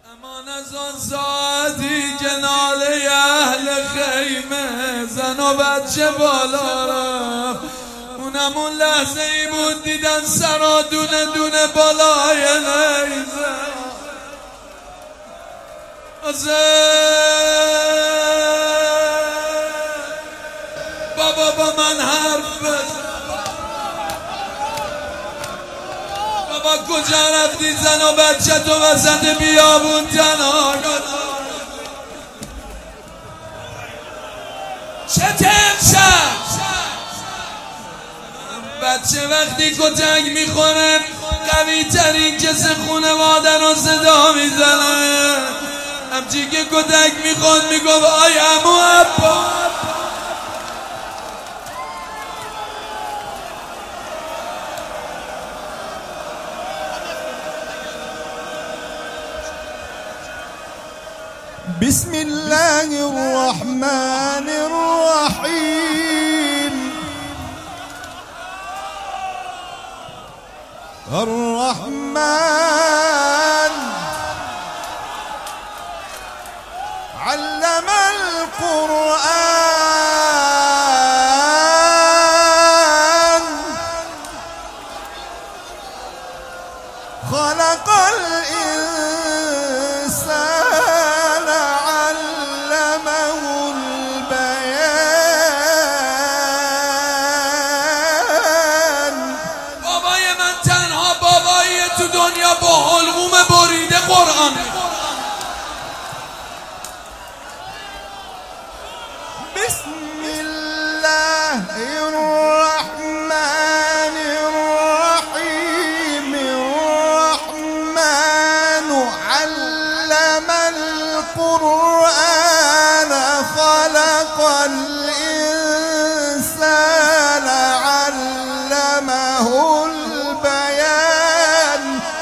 امان از آن ساعتی که ناله اهل خیمه زن و بچه بالا رفت. اونم اون لحظه ای بود دیدن سرا دونه دونه بالای نیزه. بابا با من حرف بزن. بابا کجا رفتی زن و بچه تو وسط بیابون تنها؟ چه تنشن بچه وقتی کتک میخوره قوی ترین کس خونواده رو صدا میزنه. همچی که کتک میخواد میگفت آی عمو عبا. بسم الله الرحمن الرحيم. الرحمن علم القرآن خلق الإنسان علمه البيان. بابای من تنها بابایی تو دنیا با حلقوم بریده قرآن بسم الله الرحمن الرحيم. الرحمن علم القرآن خلق الإنسان علمه البيان.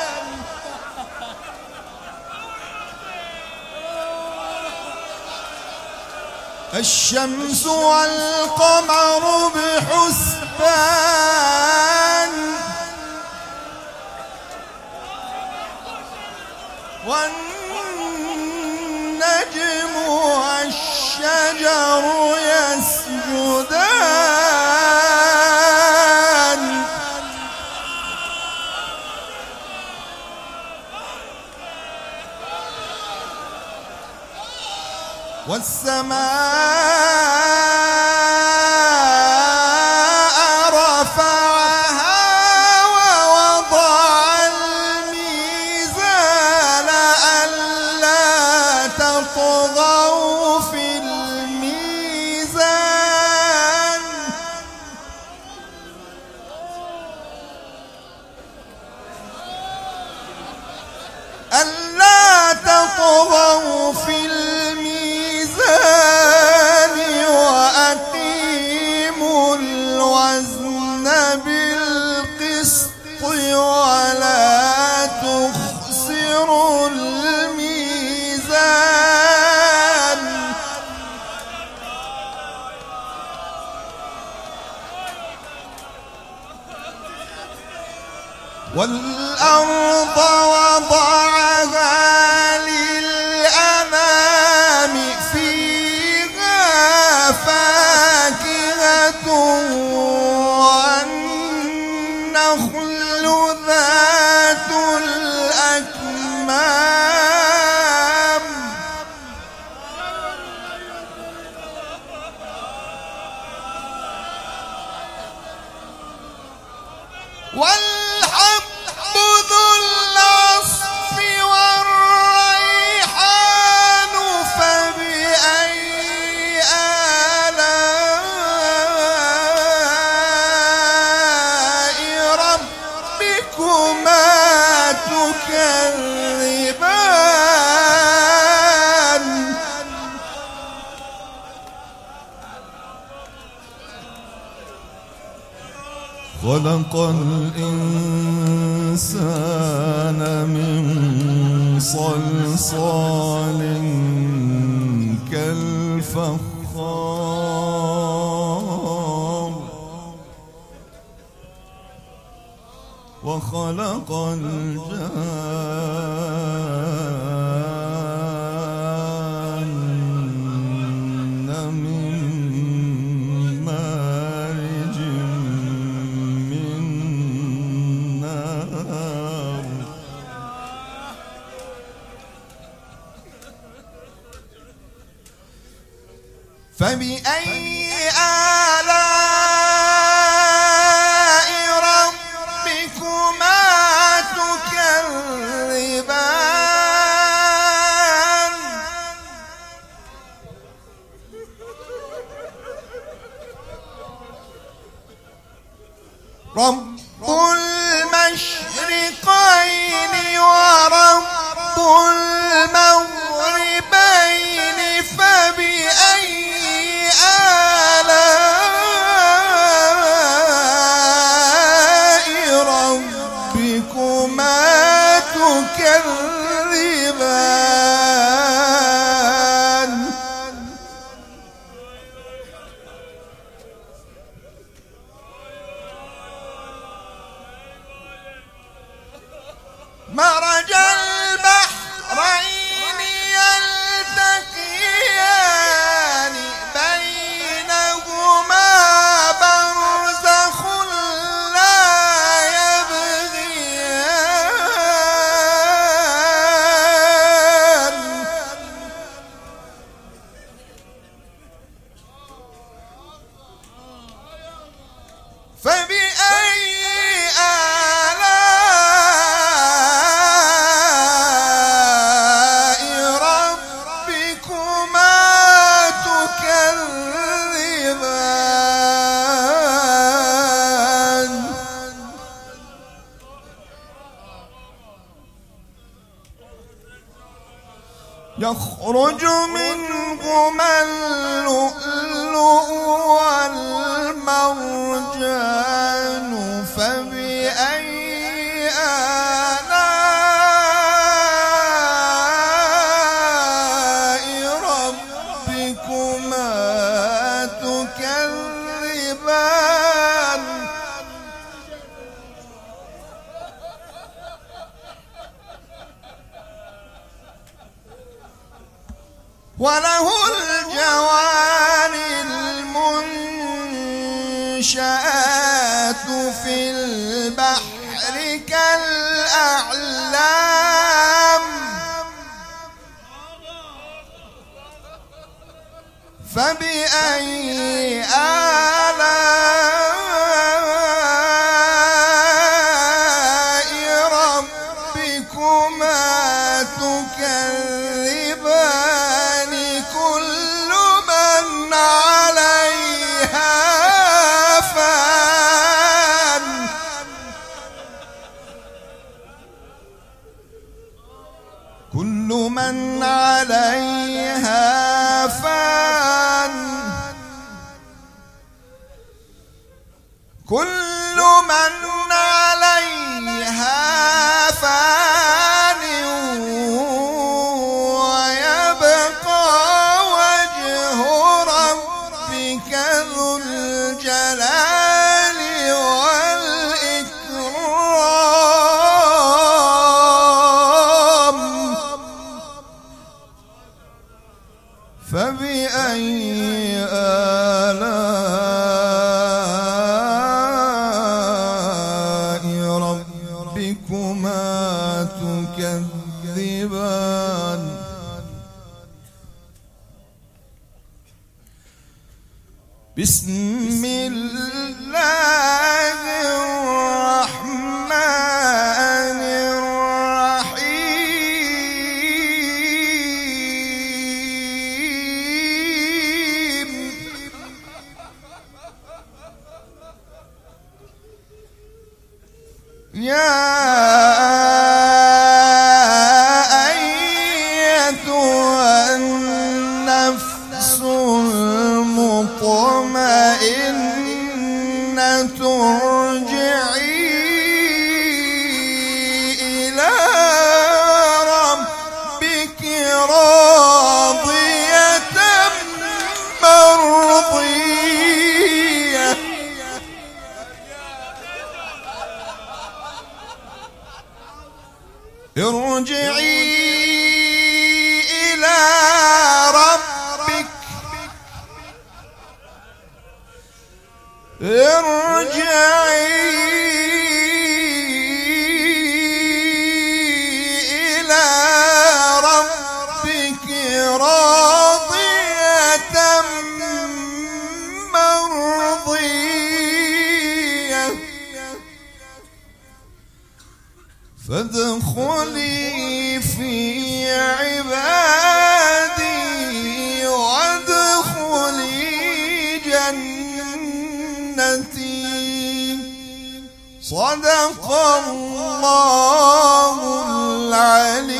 الشمس والقمر بحسبان والنجم والشجر يسجدان. والسماء رفعها ووضع الميزان ألا تطغوا في الميزان. ألا تطغوا في وأقيموا الوزن بالقسط ولا تخسروا الميزان. والأرض وضعها للأنام فيها فاكهة والنخل ذات الأكمام والحب ذو العصف والريحان فبأي آلاء ربكما تكذبان. خلق الإنسان من صلصال كالفخار وخلق الجان فبأي آلاء ربكما تكذبان رب المشرقين ورب المغربين فبأي آلاء ربكما تكذبان مرج البحرين يلتقيان بينهما برزخ لا يبغيان فبأي يخرج منهما اللؤلؤ والمرجان فبأي آلاء ربكما تكذبان وله الجوار المنشآت في البحر كالأعلام فبأي آلاء ربكما تكذبان كل من عليها فان كل من عليها فان كل من عليها فان ويبقى وجه ربك ذو الجلال والإكرام فبأي آلاء ربكما تكذبان بسم الله الرحمن الرحيم يا أيتها النفس المطمئنة ارجعي إلى ربك راضية مرضية ارجعي إلى ربك ارجعي إلى ربك راضية فادخلي في عبادي وادخلي جنتي. صدق الله العلي